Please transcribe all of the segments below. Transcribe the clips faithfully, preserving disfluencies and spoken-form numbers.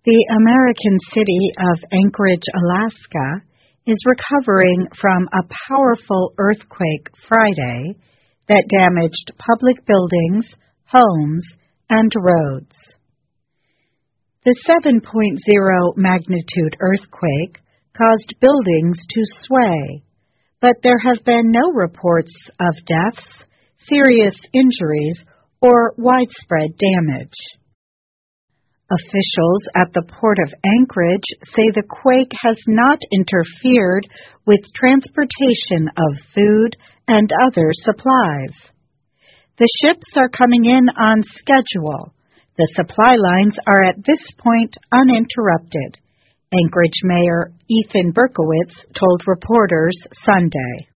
The American city of Anchorage, Alaska, is recovering from a powerful earthquake Friday that damaged public buildings, homes, and roads. The seven point oh magnitude earthquake caused buildings to sway, but there have been no reports of deaths, serious injuries, or widespread damage. Officials at the Port of Anchorage say the quake has not interfered with transportation of food and other supplies. The ships are coming in on schedule. The supply lines are at this point uninterrupted, Anchorage Mayor Ethan Berkowitz told reporters Sunday.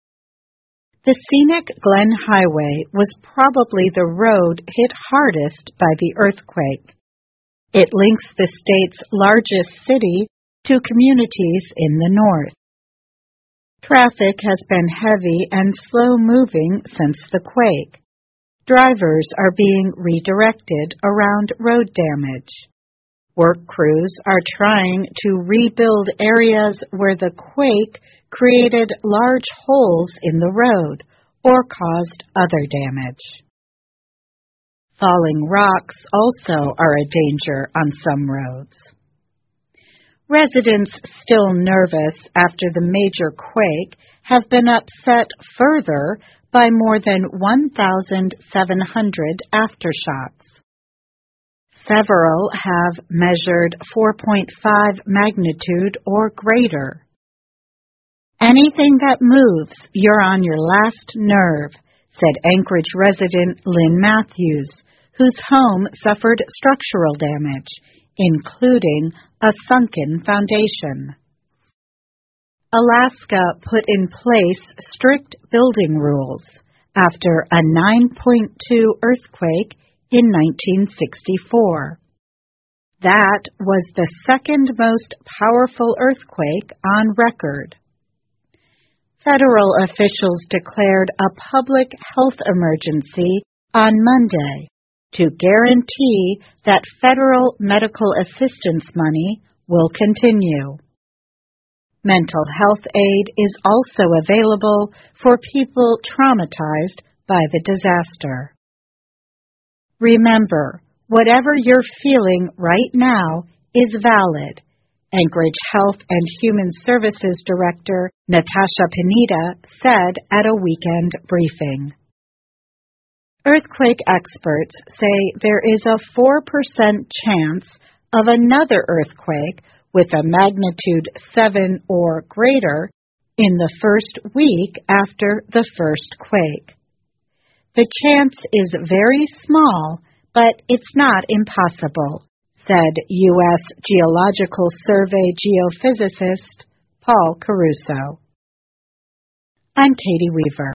The scenic Glen Highway was probably the road hit hardest by the earthquake. It links the state's largest city to communities in the north. Traffic has been heavy and slow-moving since the quake. Drivers are being redirected around road damage. Work crews are trying to rebuild areas where the quake created large holes in the road or caused other damage. Falling rocks also are a danger on some roads. Residents still nervous after the major quake have been upset further by more than one thousand seven hundred aftershocks. Several have measured four point five magnitude or greater. Anything that moves, you're on your last nerve, said Anchorage resident Lynn Matthews, whose home suffered structural damage, including a sunken foundation. Alaska put in place strict building rules after a nine point two earthquake in nineteen sixty-four. That was the second most powerful earthquake on record. Federal officials declared a public health emergency on Monday to guarantee that federal medical assistance money will continue. Mental health aid is also available for people traumatized by the disaster. Remember, whatever you're feeling right now is valid, Anchorage Health and Human Services Director Natasha Pineda said at a weekend briefing. Earthquake experts say there is a four percent chance of another earthquake with a magnitude seven or greater in the first week after the first quake. The chance is very small, but it's not impossible, said U S Geological Survey geophysicist Paul Caruso. I'm Katie Weaver.